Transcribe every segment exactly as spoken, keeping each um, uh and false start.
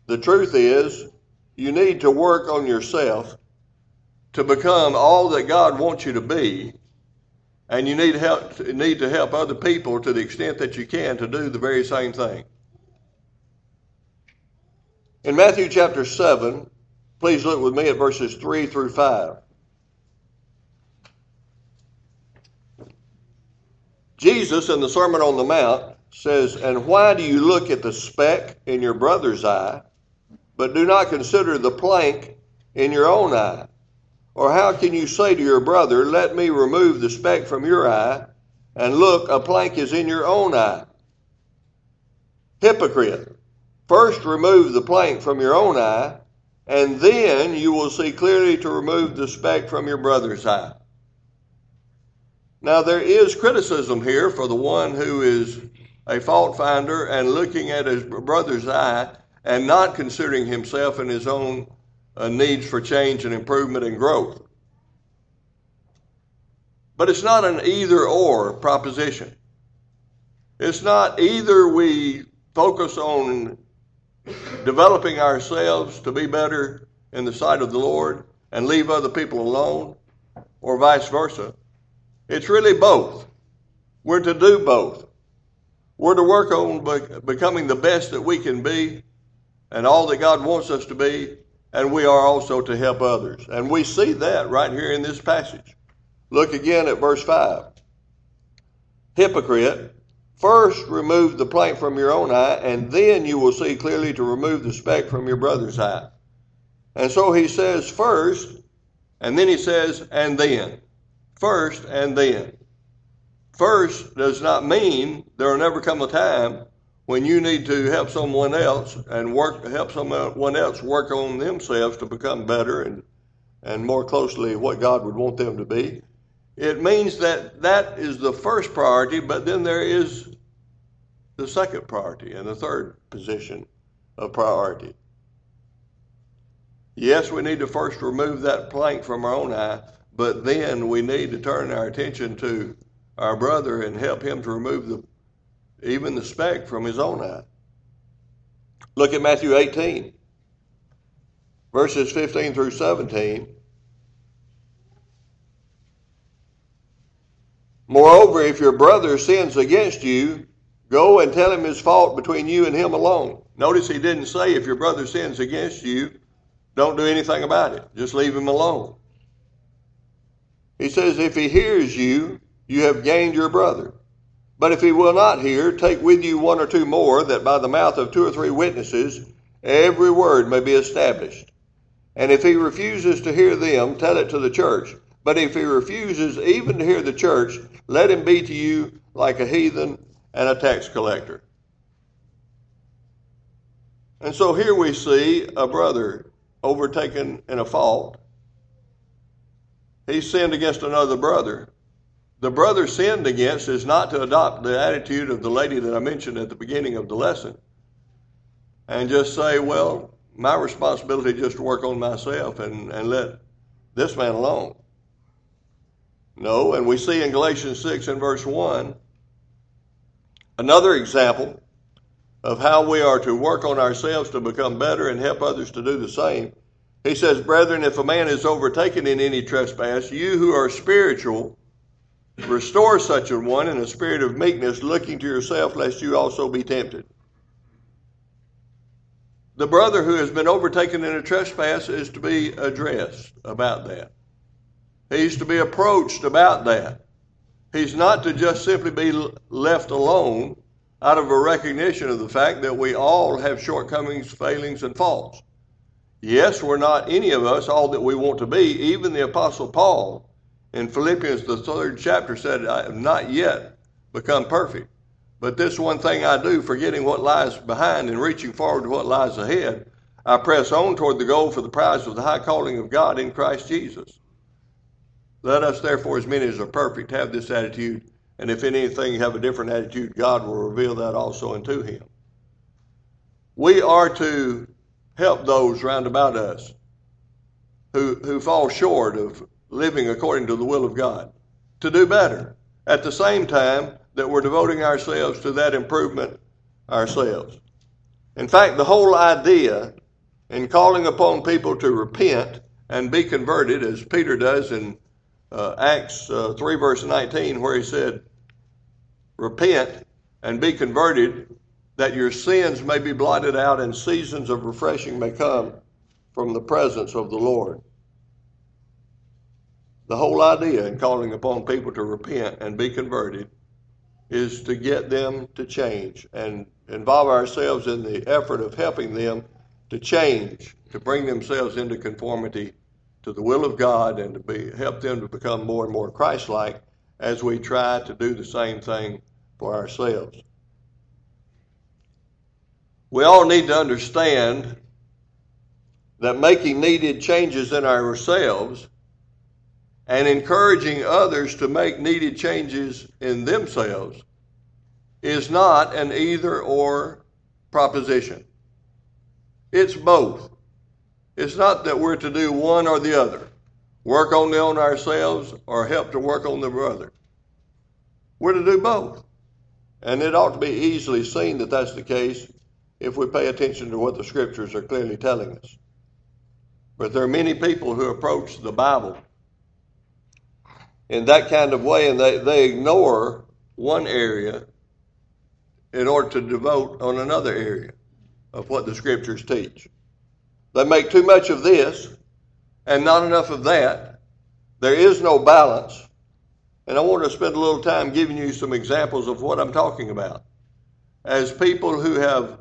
The truth is, you need to work on yourself to become all that God wants you to be, and you need help. Need to help other people to the extent that you can to do the very same thing. In Matthew chapter seven, please look with me at verses three through five. Jesus in the Sermon on the Mount says, "And why do you look at the speck in your brother's eye, but do not consider the plank in your own eye? Or how can you say to your brother, 'Let me remove the speck from your eye,' and look, a plank is in your own eye? Hypocrite, first remove the plank from your own eye, and then you will see clearly to remove the speck from your brother's eye." Now there is criticism here for the one who is a fault finder and looking at his brother's eye and not considering himself and his own uh, needs for change and improvement and growth. But it's not an either-or proposition. It's not either we focus on developing ourselves to be better in the sight of the Lord and leave other people alone, or vice versa. It's really both. We're to do both. We're to work on be- becoming the best that we can be and all that God wants us to be, and we are also to help others. And we see that right here in this passage. Look again at verse five. Hypocrite, first remove the plank from your own eye, and then you will see clearly to remove the speck from your brother's eye. And so he says first, and then he says, and then. First and then. First does not mean there will never come a time when you need to help someone else and work help someone else work on themselves to become better and, and more closely what God would want them to be. It means that that is the first priority, but then there is the second priority and the third position of priority. Yes, we need to first remove that plank from our own eye, but then we need to turn our attention to our brother and help him to remove the even the speck from his own eye. Look at Matthew eighteen, verses fifteen through seventeen. Moreover, if your brother sins against you, go and tell him his fault between you and him alone. Notice he didn't say if your brother sins against you, don't do anything about it. Just leave him alone. He says, if he hears you, you have gained your brother. But if he will not hear, take with you one or two more, that by the mouth of two or three witnesses every word may be established. And if he refuses to hear them, tell it to the church. But if he refuses even to hear the church, let him be to you like a heathen and a tax collector. And so here we see a brother overtaken in a fault. He sinned against another brother. The brother sinned against is not to adopt the attitude of the lady that I mentioned at the beginning of the lesson and just say, well, my responsibility is just to work on myself and, and let this man alone. No, and we see in Galatians six and verse one another example of how we are to work on ourselves to become better and help others to do the same. He says, brethren, if a man is overtaken in any trespass, you who are spiritual, restore such a one in a spirit of meekness, looking to yourself, lest you also be tempted. The brother who has been overtaken in a trespass is to be addressed about that. He's to be approached about that. He's not to just simply be left alone out of a recognition of the fact that we all have shortcomings, failings, and faults. Yes, we're not any of us all that we want to be. Even the Apostle Paul in Philippians, the third chapter, said, I have not yet become perfect. But this one thing I do, forgetting what lies behind and reaching forward to what lies ahead, I press on toward the goal for the prize of the high calling of God in Christ Jesus. Let us therefore, as many as are perfect, have this attitude, and if anything have a different attitude, God will reveal that also unto him. We are to help those round about us who, who fall short of living according to the will of God, to do better, at the same time that we're devoting ourselves to that improvement ourselves. In fact, the whole idea in calling upon people to repent and be converted, as Peter does in uh, Acts uh, three, verse nineteen, where he said, repent and be converted, that your sins may be blotted out and seasons of refreshing may come from the presence of the Lord. The whole idea in calling upon people to repent and be converted is to get them to change and involve ourselves in the effort of helping them to change, to bring themselves into conformity to the will of God, and to be, help them to become more and more Christ-like as we try to do the same thing for ourselves. We all need to understand that making needed changes in ourselves and encouraging others to make needed changes in themselves is not an either-or proposition. It's both. It's not that we're to do one or the other, work only on ourselves or help to work on the brother. We're to do both. And it ought to be easily seen that that's the case if we pay attention to what the Scriptures are clearly telling us. But there are many people who approach the Bible in that kind of way, and they, they ignore one area in order to devote on another area of what the Scriptures teach. They make too much of this and not enough of that. There is no balance. And I want to spend a little time giving you some examples of what I'm talking about. As people who have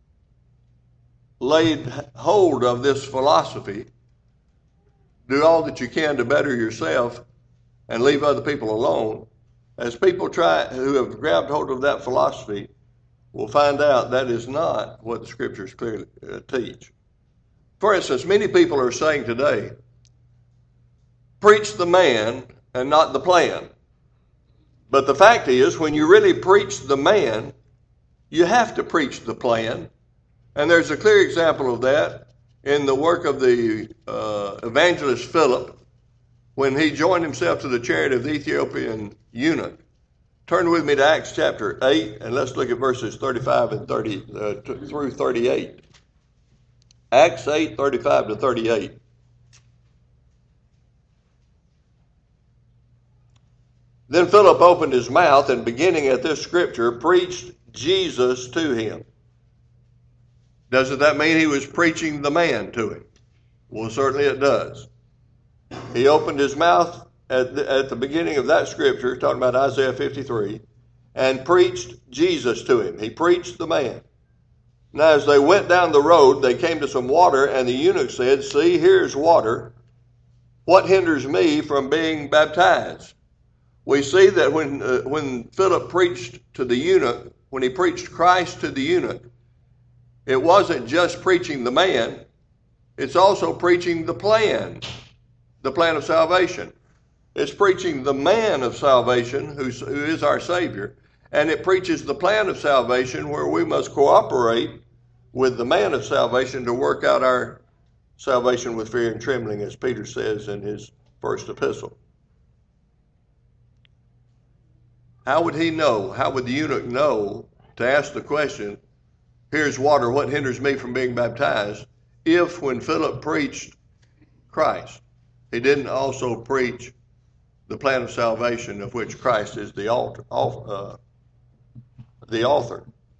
laid hold of this philosophy, do all that you can to better yourself and leave other people alone. As people try who have grabbed hold of that philosophy will find out that is not what the Scriptures clearly uh, teach. For instance, many people are saying today, preach the man and not the plan. But the fact is, when you really preach the man, you have to preach the plan. And there's a clear example of that in the work of the uh, evangelist Philip when he joined himself to the chariot of the Ethiopian eunuch. Turn with me to Acts chapter eight, and let's look at verses thirty-five and thirty uh, t- through thirty-eight. Acts eight, thirty-five to thirty-eight. Then Philip opened his mouth, and beginning at this scripture, preached Jesus to him. Doesn't that mean he was preaching the man to him? Well, certainly it does. He opened his mouth at the, at the beginning of that scripture, talking about Isaiah fifty-three, and preached Jesus to him. He preached the man. Now, as they went down the road, they came to some water, and the eunuch said, "See, here's water. What hinders me from being baptized?" We see that when uh, when Philip preached to the eunuch, when he preached Christ to the eunuch, it wasn't just preaching the man, it's also preaching the plan, the plan of salvation. It's preaching the man of salvation, who's, who is our Savior, and it preaches the plan of salvation where we must cooperate with the man of salvation to work out our salvation with fear and trembling, as Peter says in his first epistle. How would he know, how would the eunuch know to ask the question, here's water, what hinders me from being baptized, if when Philip preached Christ, he didn't also preach the plan of salvation of which Christ is the author, uh, the author.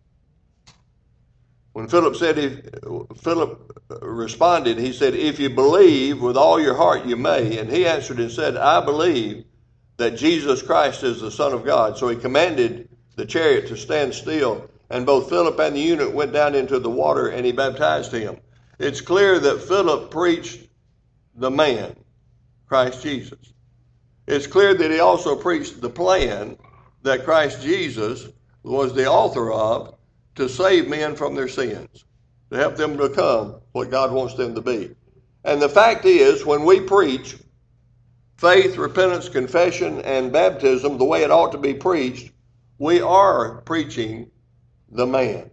When Philip said, if, Philip responded, he said, "If you believe with all your heart, you may." And he answered and said, "I believe that Jesus Christ is the Son of God." So he commanded the chariot to stand still, and both Philip and the eunuch went down into the water, and he baptized him. It's clear that Philip preached the man, Christ Jesus. It's clear that he also preached the plan that Christ Jesus was the author of to save men from their sins, to help them become what God wants them to be. And the fact is, when we preach faith, repentance, confession, and baptism the way it ought to be preached, we are preaching the man.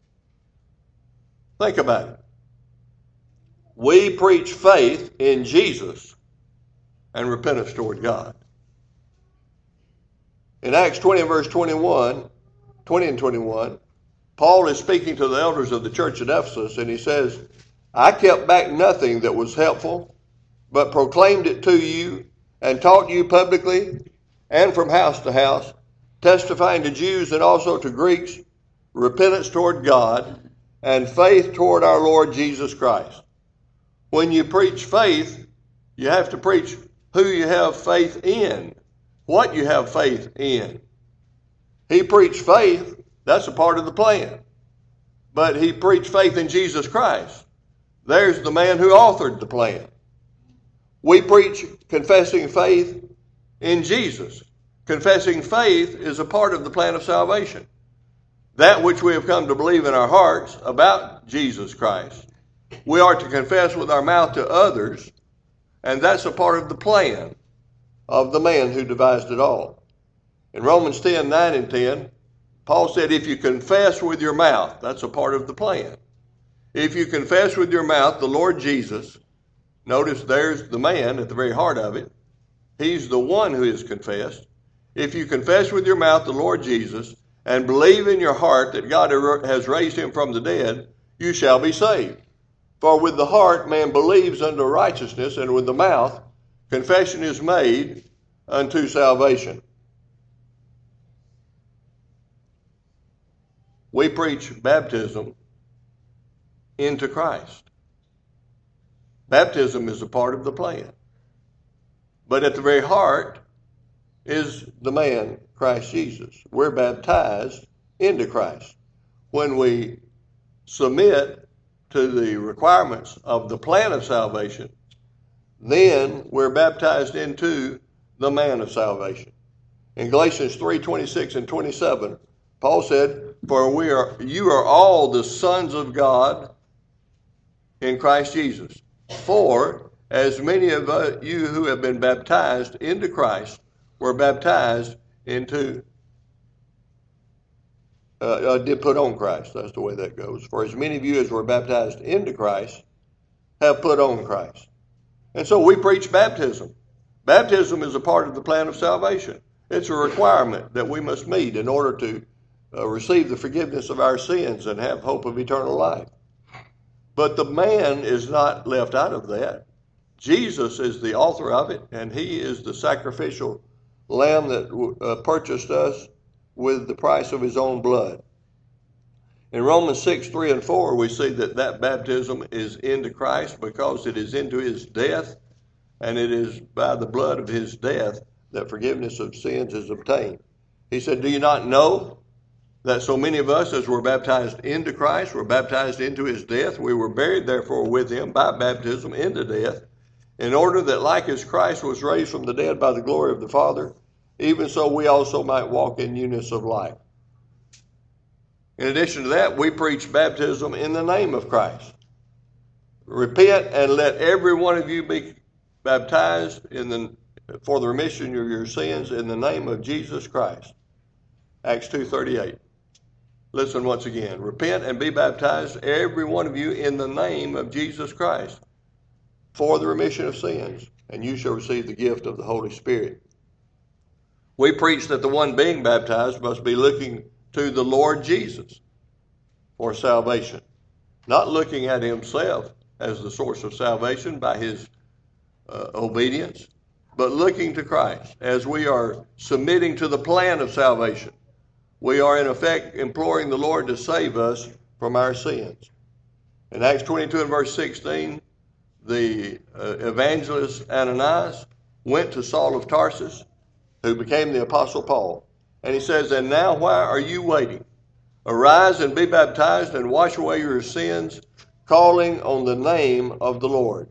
Think about it. We preach faith in Jesus and repentance toward God. In Acts twenty, verse twenty-one, twenty and twenty-one, Paul is speaking to the elders of the church at Ephesus, and he says, I kept back nothing that was helpful, but proclaimed it to you and taught you publicly and from house to house, testifying to Jews and also to Greeks, repentance toward God and faith toward our Lord Jesus Christ. When you preach faith, you have to preach who you have faith in, what you have faith in. He preached faith, that's a part of the plan. But he preached faith in Jesus Christ. There's the man who authored the plan. We preach confessing faith in Jesus. Confessing faith is a part of the plan of salvation. That which we have come to believe in our hearts about Jesus Christ, we are to confess with our mouth to others, and that's a part of the plan of the man who devised it all. In Romans ten, nine and ten, Paul said, if you confess with your mouth, that's a part of the plan. If you confess with your mouth the Lord Jesus, notice there's the man at the very heart of it. He's the one who is confessed. If you confess with your mouth the Lord Jesus and believe in your heart that God has raised him from the dead, you shall be saved. For with the heart man believes unto righteousness, and with the mouth confession is made unto salvation. We preach baptism into Christ. Baptism is a part of the plan. But at the very heart is the man, Christ Jesus. We're baptized into Christ. When we submit to the requirements of the plan of salvation, then we're baptized into the man of salvation. In Galatians three, twenty-six and twenty-seven, Paul said, For we are you are all the sons of God in Christ Jesus. For as many of you who have been baptized into Christ were baptized into, uh, uh, did put on Christ. That's the way that goes. For as many of you as were baptized into Christ have put on Christ. And so we preach baptism. Baptism is a part of the plan of salvation. It's a requirement that we must meet in order to uh, receive the forgiveness of our sins and have hope of eternal life. But the man is not left out of that. Jesus is the author of it, and he is the sacrificial lamb that uh, purchased us with the price of his own blood. In Romans six, three and four, we see that that baptism is into Christ because it is into his death, and it is by the blood of his death that forgiveness of sins is obtained. He said, do you not know that so many of us as were baptized into Christ were baptized into his death? We were buried therefore with him by baptism into death, in order that like as Christ was raised from the dead by the glory of the Father, even so we also might walk in newness of life. In addition to that, we preach baptism in the name of Christ. Repent and let every one of you be baptized in the for the remission of your sins in the name of Jesus Christ. Acts two thirty-eight. Listen once again. Repent and be baptized, every one of you, in the name of Jesus Christ, for the remission of sins, and you shall receive the gift of the Holy Spirit. We preach that the one being baptized must be looking to the Lord Jesus for salvation, not looking at himself as the source of salvation by his uh, obedience, but looking to Christ as we are submitting to the plan of salvation. We are in effect imploring the Lord to save us from our sins. In Acts twenty-two and verse sixteen, the uh, evangelist Ananias went to Saul of Tarsus, who became the Apostle Paul. And he says, and now why are you waiting? Arise and be baptized and wash away your sins, calling on the name of the Lord.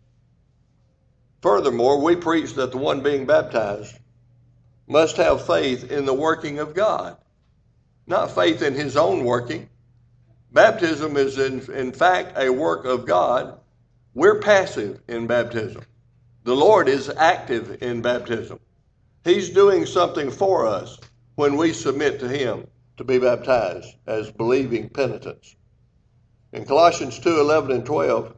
Furthermore, we preach that the one being baptized must have faith in the working of God, not faith in his own working. Baptism is in, in fact a work of God. We're passive in baptism. The Lord is active in baptism. He's doing something for us when we submit to him to be baptized as believing penitents. In Colossians two, eleven and twelve,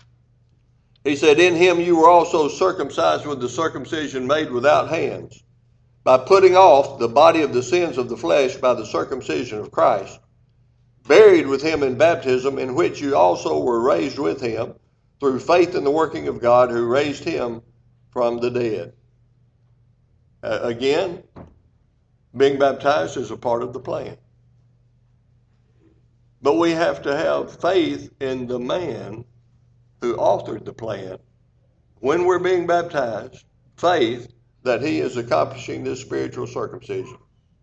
he said, in him you were also circumcised with the circumcision made without hands, by putting off the body of the sins of the flesh by the circumcision of Christ, buried with him in baptism, in which you also were raised with him, through faith in the working of God who raised him from the dead. Uh, again, being baptized is a part of the plan. But we have to have faith in the man who authored the plan. When we're being baptized, faith that he is accomplishing this spiritual circumcision.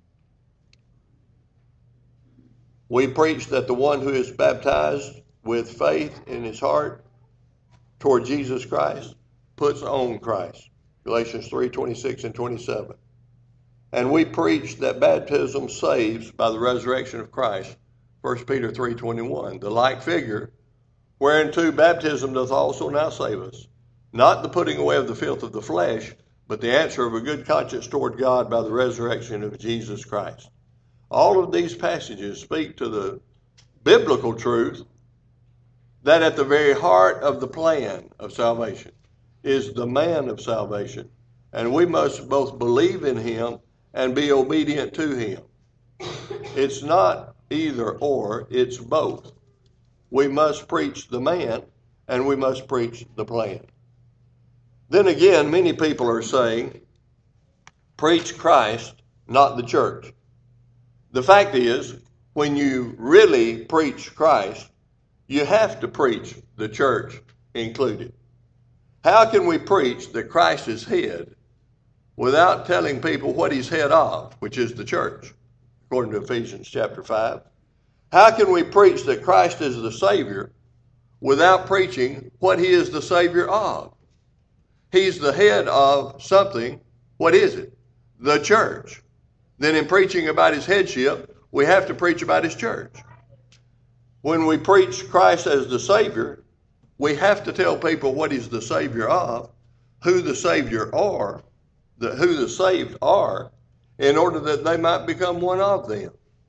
We preach that the one who is baptized with faith in his heart toward Jesus Christ puts on Christ. Galatians three, twenty-six and twenty-seven. And we preach that baptism saves by the resurrection of Christ. First Peter three, twenty-one. The like figure, whereunto baptism doth also now save us, not the putting away of the filth of the flesh, but the answer of a good conscience toward God by the resurrection of Jesus Christ. All of these passages speak to the biblical truth that at the very heart of the plan of salvation is the man of salvation. And we must both believe in him and be obedient to him. It's not either or, it's both. We must preach the man and we must preach the plan. Then again, many people are saying, preach Christ, not the church. The fact is, when you really preach Christ, you have to preach the church included. How can we preach that Christ is head without telling people what he's head of, which is the church, according to Ephesians chapter five? How can we preach that Christ is the Savior without preaching what he is the Savior of? He's the head of something. What is it? The church. Then in preaching about his headship, we have to preach about his church. When we preach Christ as the Savior, we have to tell people what he's the Savior of, who the Savior are, the, who the saved are, in order that they might become one of them.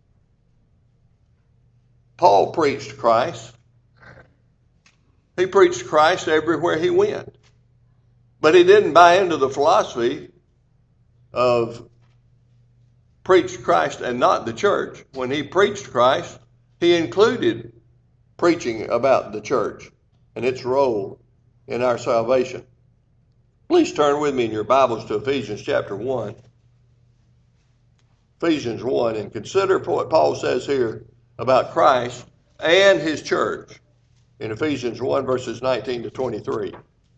Paul preached Christ. He preached Christ everywhere he went. But he didn't buy into the philosophy of preach Christ and not the church. When he preached Christ, he included preaching about the church and its role in our salvation. Please turn with me in your Bibles to Ephesians chapter one. Ephesians one, and consider what Paul says here about Christ and his church in Ephesians one, verses nineteen to twenty-three.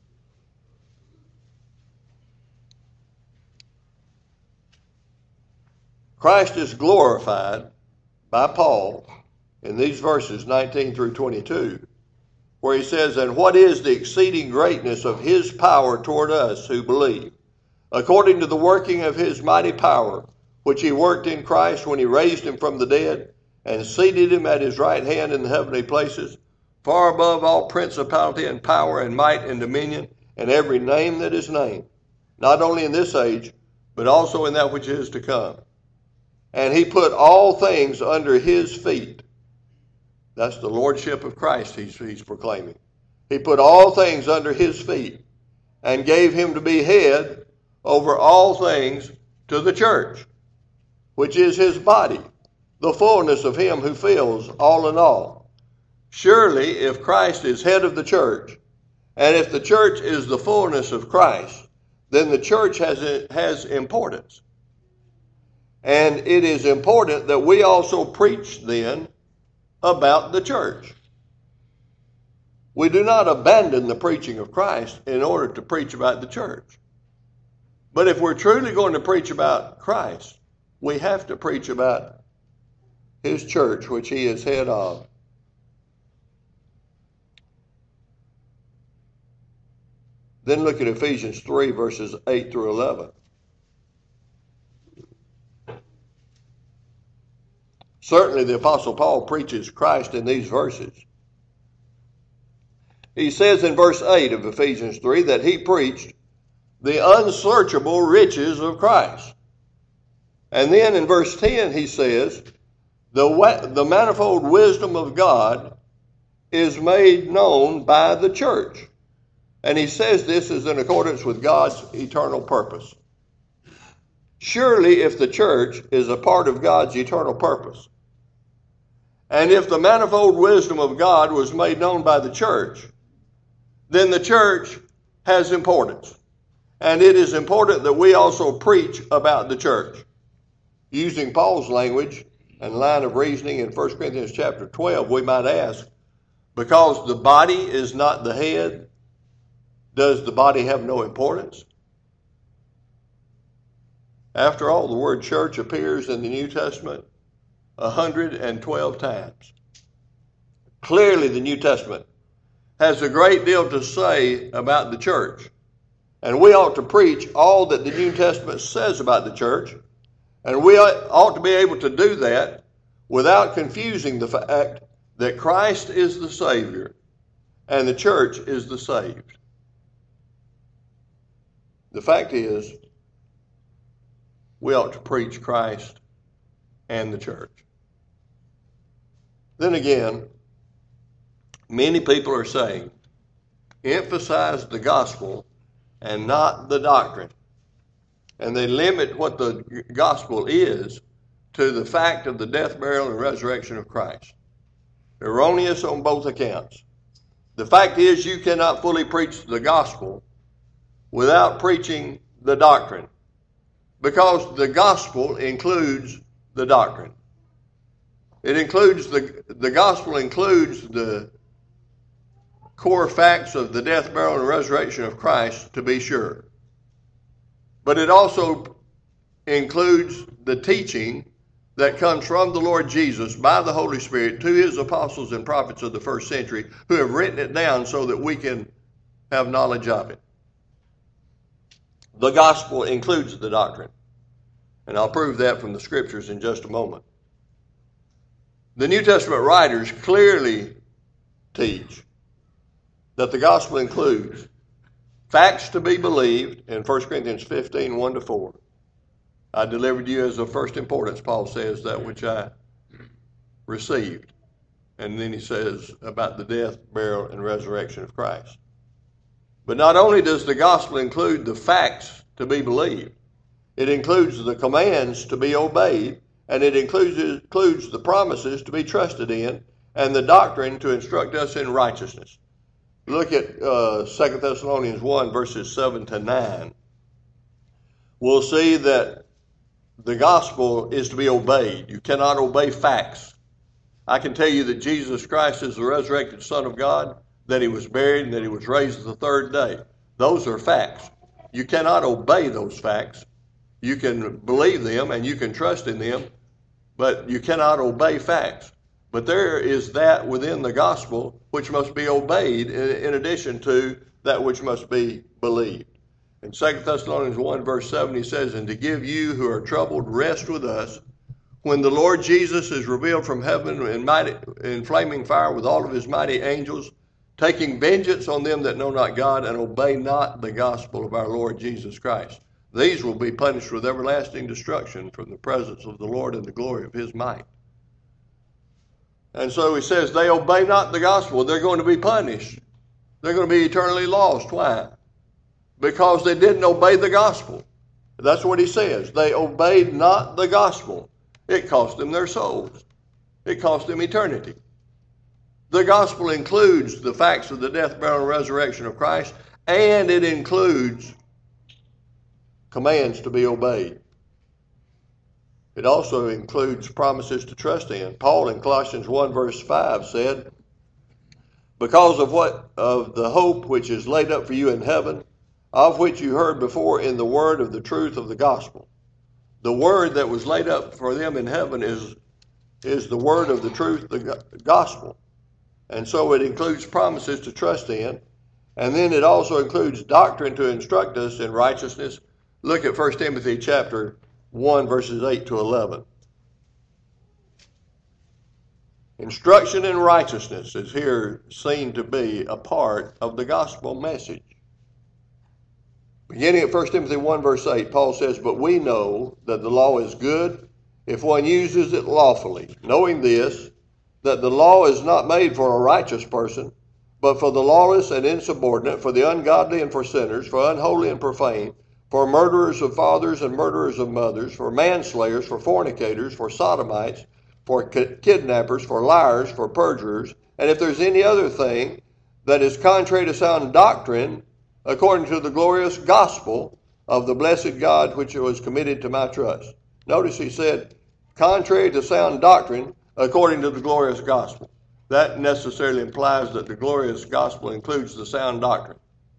Christ is glorified by Paul in these verses nineteen through twenty-two, where he says, and what is the exceeding greatness of his power toward us who believe, according to the working of his mighty power, which he worked in Christ when he raised him from the dead and seated him at his right hand in the heavenly places, far above all principality and power and might and dominion and every name that is named, not only in this age, but also in that which is to come. And he put all things under his feet. That's the lordship of Christ he's, he's proclaiming. He put all things under his feet and gave him to be head over all things to the church, which is his body, the fullness of him who fills all in all. Surely, if Christ is head of the church, and if the church is the fullness of Christ, then the church has, has importance. And it is important that we also preach then about the church. We do not abandon the preaching of Christ in order to preach about the church. But if we're truly going to preach about Christ, we have to preach about his church, which he is head of. Then look at Ephesians three, verses eight through eleven. Certainly the Apostle Paul preaches Christ in these verses. He says in verse eight of Ephesians three that he preached the unsearchable riches of Christ. And then in verse ten he says, the, the manifold wisdom of God is made known by the church. And he says this is in accordance with God's eternal purpose. Surely if the church is a part of God's eternal purpose, And if the manifold wisdom of God was made known by the church, then the church has importance. And it is important that we also preach about the church. Using Paul's language and line of reasoning in First Corinthians chapter twelve, we might ask, because the body is not the head, does the body have no importance? After all, the word church appears in the New Testament one hundred twelve times. Clearly, the New Testament has a great deal to say about the church. And we ought to preach all that the New Testament says about the church. And we ought to be able to do that without confusing the fact that Christ is the Savior and the church is the saved. The fact is, we ought to preach Christ and the church. Then again, many people are saying, emphasize the gospel and not the doctrine. And they limit what the gospel is to the fact of the death, burial, and resurrection of Christ. Erroneous on both accounts. The fact is, you cannot fully preach the gospel without preaching the doctrine, because the gospel includes the doctrine. It includes the, the gospel includes the core facts of the death, burial, and resurrection of Christ, to be sure. But it also includes the teaching that comes from the Lord Jesus by the Holy Spirit to his apostles and prophets of the first century, who have written it down so that we can have knowledge of it. The gospel includes the doctrine. And I'll prove that from the scriptures in just a moment. The New Testament writers clearly teach that the gospel includes facts to be believed in First Corinthians fifteen, one to four. I delivered you as of first importance, Paul says, that which I received. And then he says about the death, burial, and resurrection of Christ. But not only does the gospel include the facts to be believed, it includes the commands to be obeyed, and it includes, includes the promises to be trusted in, and the doctrine to instruct us in righteousness. Look at uh, Second Thessalonians one, verses seven to nine. We'll see that the gospel is to be obeyed. You cannot obey facts. I can tell you that Jesus Christ is the resurrected Son of God, that he was buried, and that he was raised the third day. Those are facts. You cannot obey those facts. You can believe them and you can trust in them, but you cannot obey facts. But there is that within the gospel which must be obeyed in, in addition to that which must be believed. In Second Thessalonians one, verse seven, he says, and to give you who are troubled rest with us, when the Lord Jesus is revealed from heaven in, mighty, in flaming fire with all of his mighty angels, taking vengeance on them that know not God and obey not the gospel of our Lord Jesus Christ. These will be punished with everlasting destruction from the presence of the Lord and the glory of his might. And so he says they obey not the gospel. They're going to be punished. They're going to be eternally lost. Why? Because they didn't obey the gospel. That's what he says. They obeyed not the gospel. It cost them their souls. It cost them eternity. The gospel includes the facts of the death, burial, and resurrection of Christ, and it includes commands to be obeyed. It also includes promises to trust in. Paul in Colossians one, verse five said, because of what of the hope which is laid up for you in heaven, of which you heard before in the word of the truth of the gospel. The word that was laid up for them in heaven is, is the word of the truth, the gospel. And so it includes promises to trust in. And then it also includes doctrine to instruct us in righteousness. Look at First Timothy chapter one, verses eight to eleven. Instruction in righteousness is here seen to be a part of the gospel message. Beginning at First Timothy one, verse eight, Paul says, but we know that the law is good if one uses it lawfully, knowing this, that the law is not made for a righteous person, but for the lawless and insubordinate, for the ungodly and for sinners, for unholy and profane, for murderers of fathers and murderers of mothers, for manslayers, for fornicators, for sodomites, for kidnappers, for liars, for perjurers, and if there's any other thing that is contrary to sound doctrine, according to the glorious gospel of the blessed God which was committed to my trust. Notice he said, contrary to sound doctrine, according to the glorious gospel. That necessarily implies that the glorious gospel includes the sound doctrine.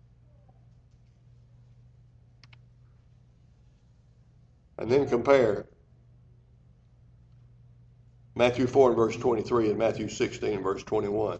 And then compare Matthew four and verse twenty-three and Matthew sixteen and verse twenty-one.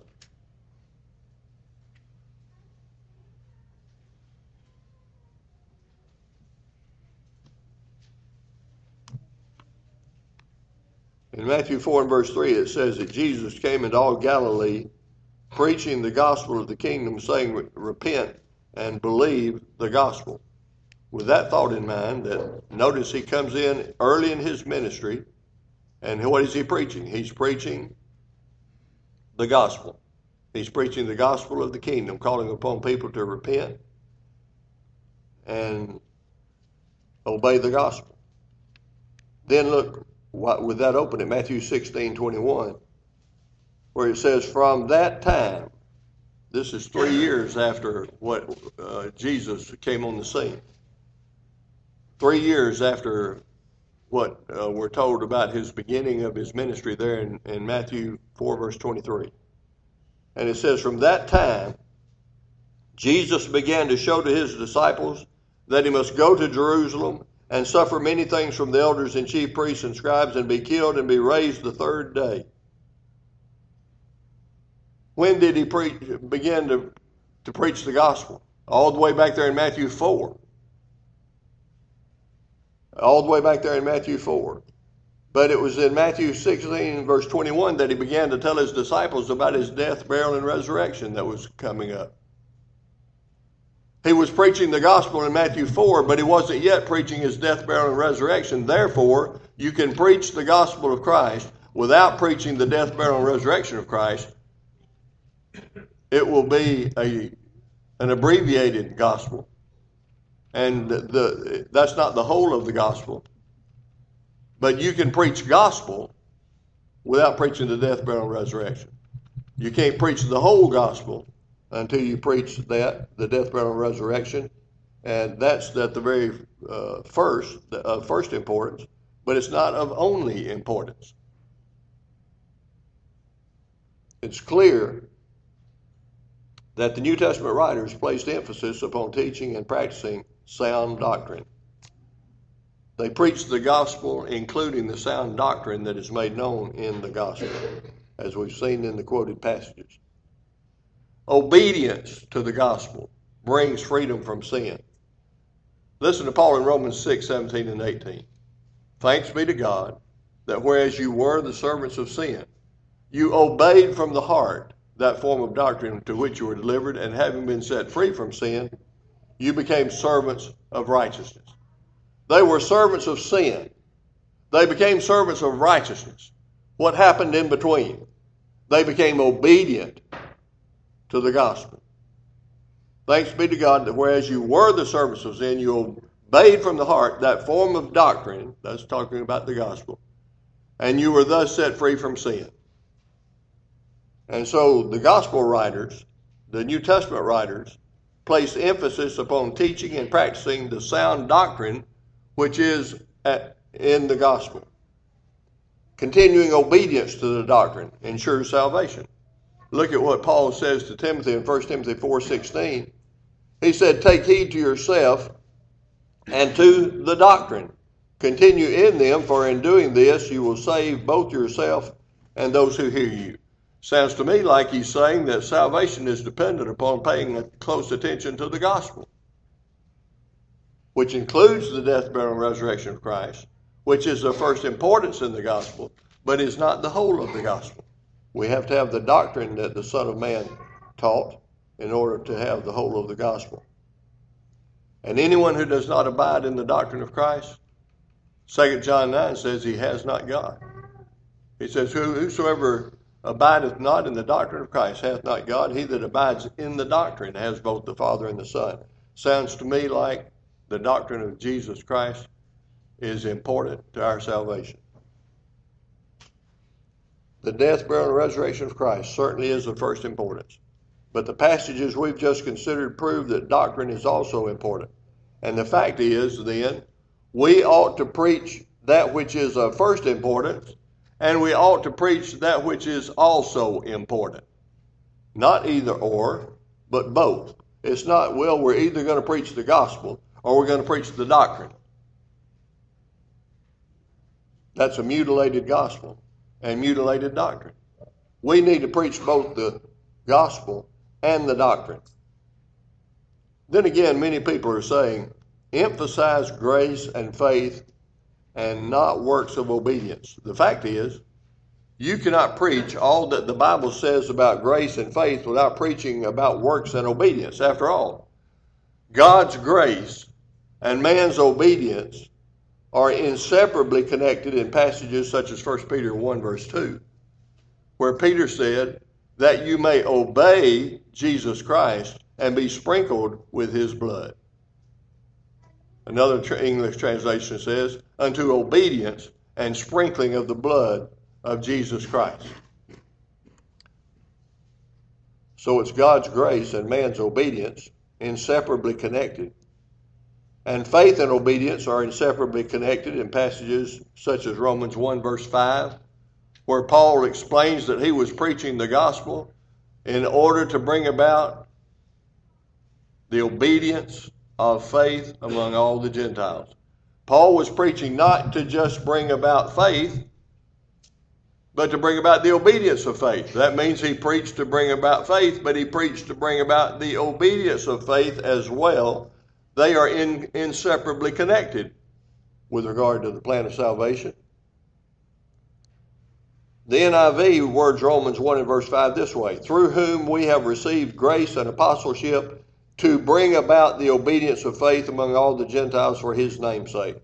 In Matthew four and verse three, it says that Jesus came into all Galilee, preaching the gospel of the kingdom, saying, repent and believe the gospel. With that thought in mind, that notice he comes in early in his ministry, and what is he preaching? He's preaching the gospel. He's preaching the gospel of the kingdom, calling upon people to repent and obey the gospel. Then look, with that open at Matthew sixteen twenty-one, where it says, from that time, this is three years after what uh, Jesus came on the scene. Three years after what uh, we're told about his beginning of his ministry there in, in Matthew four, verse twenty-three. And it says, from that time, Jesus began to show to his disciples that he must go to Jerusalem and suffer many things from the elders and chief priests and scribes, and be killed and be raised the third day. When did he preach, begin to, to preach the gospel? All the way back there in Matthew four. All the way back there in Matthew four. But it was in Matthew sixteen, verse twenty-one, that he began to tell his disciples about his death, burial, and resurrection that was coming up. He was preaching the gospel in Matthew four, but he wasn't yet preaching his death, burial, and resurrection. Therefore, you can preach the gospel of Christ without preaching the death, burial, and resurrection of Christ. It will be a, an abbreviated gospel. And the, that's not the whole of the gospel. But you can preach gospel without preaching the death, burial, and resurrection. You can't preach the whole gospel until you preach that, the death, burial, and resurrection. And that's at the very uh, first, uh, first importance, but it's not of only importance. It's clear that the New Testament writers placed emphasis upon teaching and practicing sound doctrine. They preached the gospel, including the sound doctrine that is made known in the gospel, as we've seen in the quoted passages. Obedience to the gospel brings freedom from sin. Listen to Paul in Romans six, seventeen and eighteen. Thanks be to God that whereas you were the servants of sin, you obeyed from the heart that form of doctrine to which you were delivered, and having been set free from sin, you became servants of righteousness. They were servants of sin. They became servants of righteousness. What happened in between? They became obedient to the gospel. Thanks be to God that whereas you were the servants of sin, you obeyed from the heart that form of doctrine, that's talking about the gospel, and you were thus set free from sin. And so the gospel writers, the New Testament writers, place emphasis upon teaching and practicing the sound doctrine which is at, in the gospel. Continuing obedience to the doctrine ensures salvation. Look at what Paul says to Timothy in First Timothy four sixteen. He said, take heed to yourself and to the doctrine. Continue in them, for in doing this you will save both yourself and those who hear you. Sounds to me like he's saying that salvation is dependent upon paying close attention to the gospel, which includes the death, burial, and resurrection of Christ, which is of first importance in the gospel, but is not the whole of the gospel. We have to have the doctrine that the Son of Man taught in order to have the whole of the gospel. And anyone who does not abide in the doctrine of Christ, Second John nine says he has not God. He says, whosoever abideth not in the doctrine of Christ hath not God. He that abides in the doctrine has both the Father and the Son. Sounds to me like the doctrine of Jesus Christ is important to our salvation. the death, burial, and resurrection of Christ certainly is of first importance. But the passages we've just considered prove that doctrine is also important. And the fact is, then, we ought to preach that which is of first importance, and we ought to preach that which is also important. Not either or, but both. It's not, well, we're either going to preach the gospel or we're going to preach the doctrine. That's a mutilated gospel and mutilated doctrine. We need to preach both the gospel and the doctrine. Then again, many people are saying, emphasize grace and faith and not works of obedience. The fact is, you cannot preach all that the Bible says about grace and faith without preaching about works and obedience. After all, God's grace and man's obedience are inseparably connected in passages such as First Peter one verse two, where Peter said that you may obey Jesus Christ and be sprinkled with his blood. Another tra- English translation says, unto obedience and sprinkling of the blood of Jesus Christ. So it's God's grace and man's obedience inseparably connected. And faith and obedience are inseparably connected in passages such as Romans one verse five, where Paul explains that he was preaching the gospel in order to bring about the obedience of faith among all the Gentiles. Paul was preaching not to just bring about faith, but to bring about the obedience of faith. That means he preached to bring about faith, but he preached to bring about the obedience of faith as well. They are in, inseparably connected with regard to the plan of salvation. The N I V words Romans one and verse five this way, through whom we have received grace and apostleship to bring about the obedience of faith among all the Gentiles for his name's sake.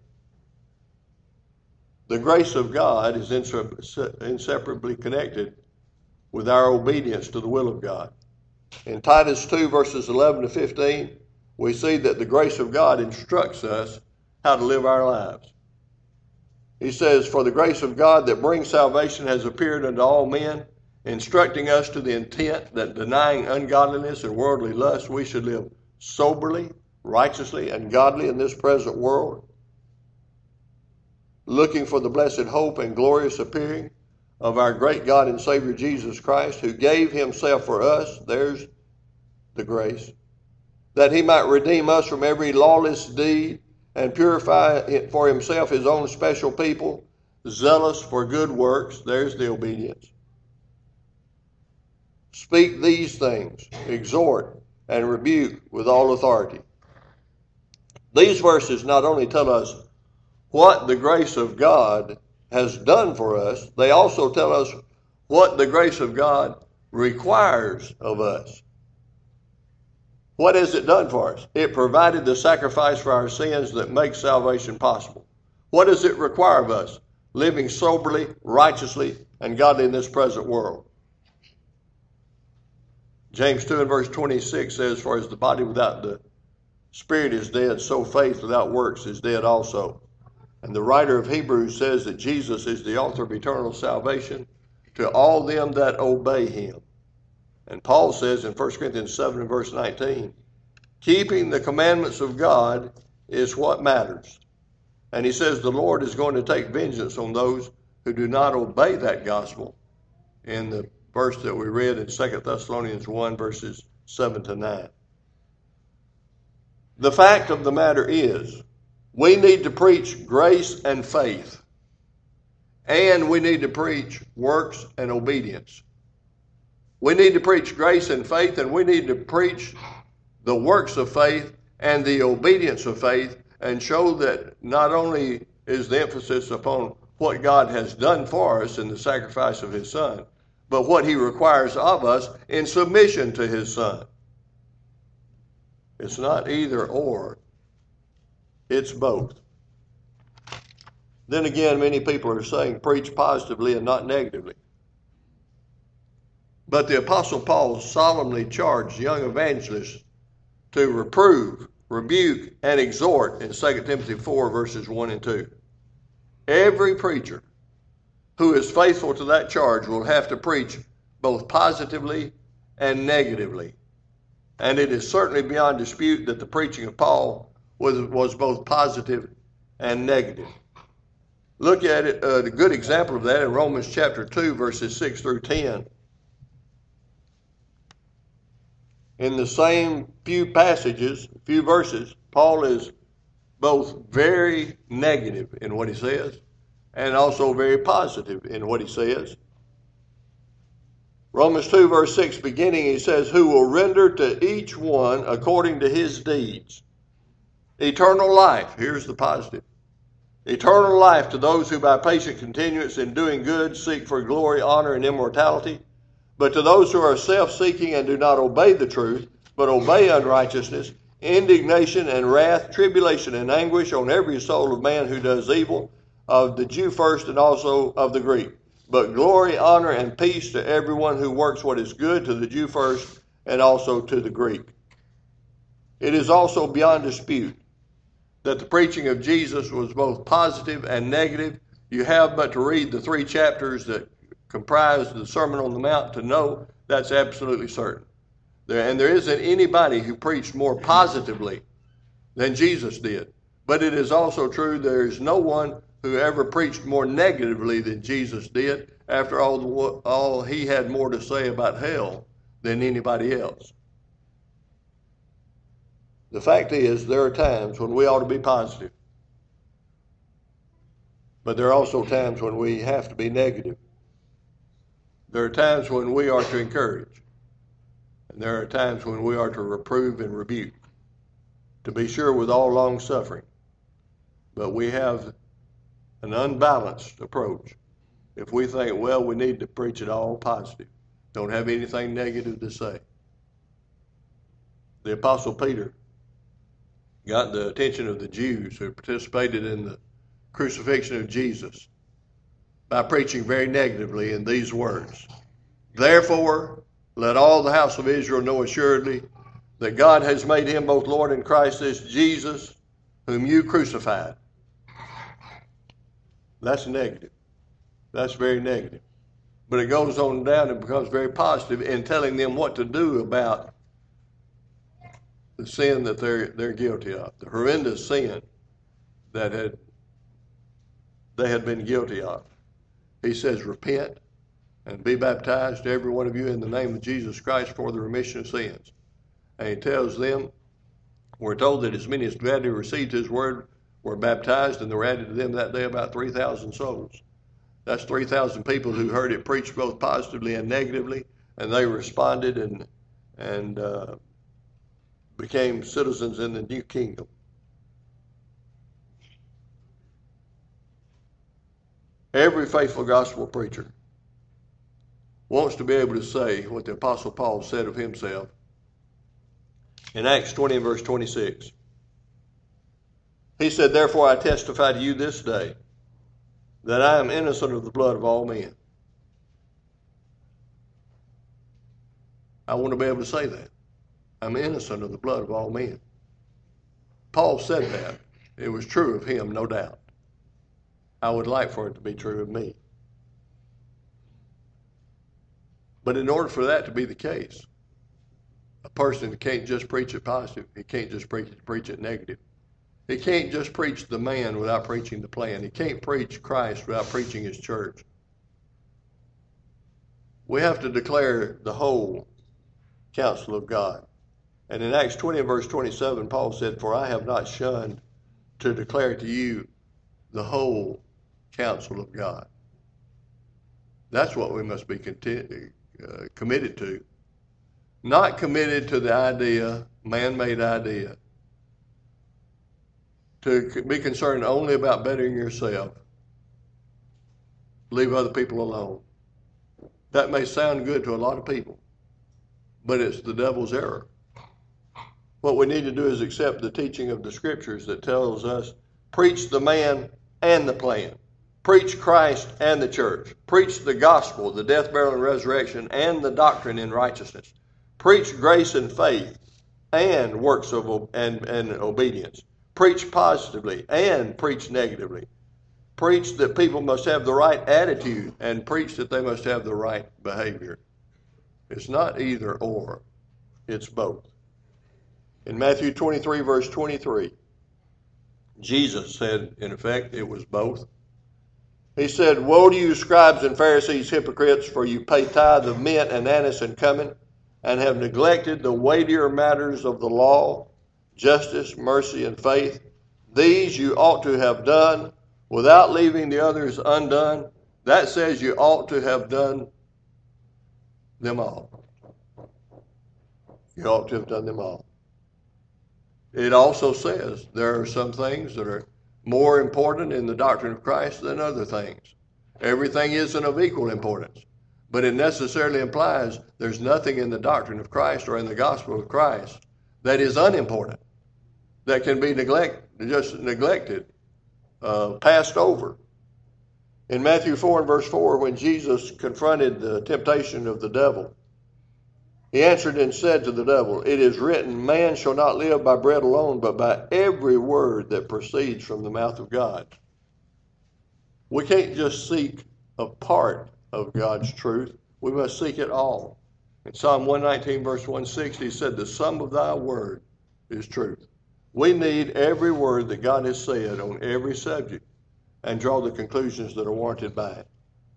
The grace of God is inseparably connected with our obedience to the will of God. In Titus two verses eleven to fifteen, we see that the grace of God instructs us how to live our lives. He says, for the grace of God that brings salvation has appeared unto all men, instructing us to the intent that denying ungodliness and worldly lust, we should live soberly, righteously, and godly in this present world, looking for the blessed hope and glorious appearing of our great God and Savior Jesus Christ, who gave himself for us, there's the grace, that he might redeem us from every lawless deed and purify for himself his own special people, zealous for good works, there's the obedience. Speak these things, exhort and rebuke with all authority. These verses not only tell us what the grace of God has done for us, they also tell us what the grace of God requires of us. What has it done for us? It provided the sacrifice for our sins that makes salvation possible. What does it require of us? Living soberly, righteously, and godly in this present world. James two and verse twenty-six says, for as the body without the spirit is dead, so faith without works is dead also. And the writer of Hebrews says that Jesus is the author of eternal salvation to all them that obey him. And Paul says in First Corinthians seven and verse nineteen, keeping the commandments of God is what matters. And he says the Lord is going to take vengeance on those who do not obey that gospel in the verse that we read in Second Thessalonians one verses seven to nine. The fact of the matter is, we need to preach grace and faith, and we need to preach works and obedience. We need to preach grace and faith, and we need to preach the works of faith and the obedience of faith, and show that not only is the emphasis upon what God has done for us in the sacrifice of his Son, but what he requires of us in submission to his Son. It's not either or, it's both. Then again, many people are saying preach positively and not negatively. But the Apostle Paul solemnly charged young evangelists to reprove, rebuke, and exhort in Second Timothy four verses one and two. Every preacher who is faithful to that charge will have to preach both positively and negatively. And it is certainly beyond dispute that the preaching of Paul was, was both positive and negative. Look at it, uh, a good example of that in Romans chapter two, verses six through ten. In the same few passages, few verses, Paul is both very negative in what he says and also very positive in what he says. Romans two, verse six, beginning, he says, who will render to each one according to his deeds. Eternal life, here's the positive. Eternal life to those who by patient continuance in doing good seek for glory, honor, and immortality. But to those who are self-seeking and do not obey the truth, but obey unrighteousness, indignation and wrath, tribulation and anguish on every soul of man who does evil, of the Jew first and also of the Greek. But glory, honor, and peace to everyone who works what is good, to the Jew first and also to the Greek. It is also beyond dispute that the preaching of Jesus was both positive and negative. You have but to read the three chapters that comprise the Sermon on the Mount to know that's absolutely certain. There, and there isn't anybody who preached more positively than Jesus did. But it is also true there is no one who ever preached more negatively than Jesus did. After all, the, all he had more to say about hell than anybody else. The fact is, there are times when we ought to be positive. But there are also times when we have to be negative. There are times when we are to encourage. And there are times when we are to reprove and rebuke. To be sure, with all long suffering. But we have an unbalanced approach. If we think, well, we need to preach it all positive. Don't have anything negative to say. The Apostle Peter got the attention of the Jews who participated in the crucifixion of Jesus by preaching very negatively in these words. Therefore, let all the house of Israel know assuredly that God has made him both Lord and Christ, this Jesus, whom you crucified. That's negative. That's very negative. But it goes on down and becomes very positive in telling them what to do about the sin that they're they're guilty of, the horrendous sin that had they had been guilty of. He says, repent and be baptized, every one of you, in the name of Jesus Christ for the remission of sins. And he tells them, we're told that as many as gladly received his word were baptized, and there were added to them that day about three thousand souls. That's three thousand people who heard it preached both positively and negatively, and they responded and and uh, became citizens in the new kingdom. Every faithful gospel preacher wants to be able to say what the Apostle Paul said of himself in Acts twenty and verse twenty-six. He said, therefore I testify to you this day that I am innocent of the blood of all men. I want to be able to say that. I'm innocent of the blood of all men. Paul said that. It was true of him, no doubt. I would like for it to be true of me. But in order for that to be the case, a person can't just preach it positive. He can't just preach it, preach it negative. He can't just preach the man without preaching the plan. He can't preach Christ without preaching his church. We have to declare the whole counsel of God. And in Acts twenty and verse twenty-seven, Paul said, for I have not shunned to declare to you the whole counsel of God. That's what we must be content, uh, committed to. Not committed to the idea, man-made idea, to be concerned only about bettering yourself. Leave other people alone. That may sound good to a lot of people, but it's the devil's error. What we need to do is accept the teaching of the scriptures that tells us, preach the man and the plan. Preach Christ and the church. Preach the gospel, the death, burial, and resurrection, and the doctrine in righteousness. Preach grace and faith and works of and, and obedience. Preach positively and preach negatively. preached that people must have the right attitude and preached that they must have the right behavior. It's not either or, it's both. In Matthew twenty-three, verse twenty-three, Jesus said, in effect, it was both. He said, "Woe to you, scribes and Pharisees, hypocrites, for you pay tithe of mint and anise and cumin, and have neglected the weightier matters of the law, justice, mercy, and faith. These you ought to have done without leaving the others undone." That says you ought to have done them all. You ought to have done them all. It also says there are some things that are more important in the doctrine of Christ than other things. Everything isn't of equal importance, but it necessarily implies there's nothing in the doctrine of Christ or in the gospel of Christ that is unimportant, that can be neglect, just neglected, uh, passed over. In Matthew four and verse four, when Jesus confronted the temptation of the devil, he answered and said to the devil, "It is written, man shall not live by bread alone, but by every word that proceeds from the mouth of God." We can't just seek a part of God's truth. We must seek it all. In Psalm one nineteen, verse one sixty, he said, "The sum of thy word is truth." We need every word that God has said on every subject and draw the conclusions that are warranted by it.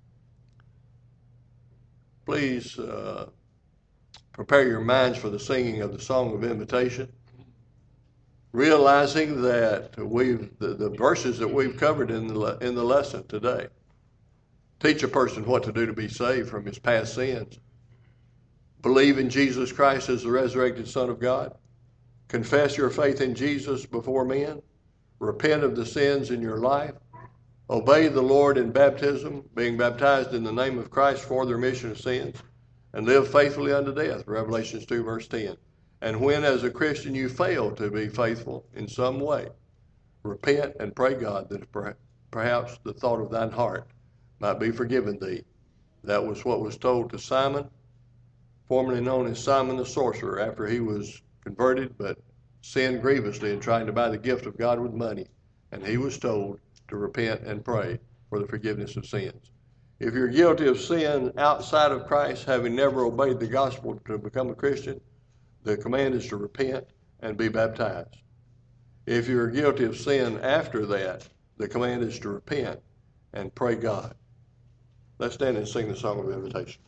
Please uh, prepare your minds for the singing of the song of invitation, realizing that we've the, the verses that we've covered in the in the lesson today teach a person what to do to be saved from his past sins. Believe in Jesus Christ as the resurrected Son of God. Confess your faith in Jesus before men. Repent of the sins in your life. Obey the Lord in baptism, being baptized in the name of Christ for the remission of sins, and live faithfully unto death, Revelations two, verse ten. And when, as a Christian, you fail to be faithful in some way, repent and pray God that perhaps the thought of thine heart might be forgiven thee. That was what was told to Simon, formerly known as Simon the sorcerer, after he was converted but sinned grievously in trying to buy the gift of God with money. And he was told to repent and pray for the forgiveness of sins. If you're guilty of sin outside of Christ, having never obeyed the gospel to become a Christian, the command is to repent and be baptized. If you're guilty of sin after that, the command is to repent and pray God. Let's stand and sing the song of invitation.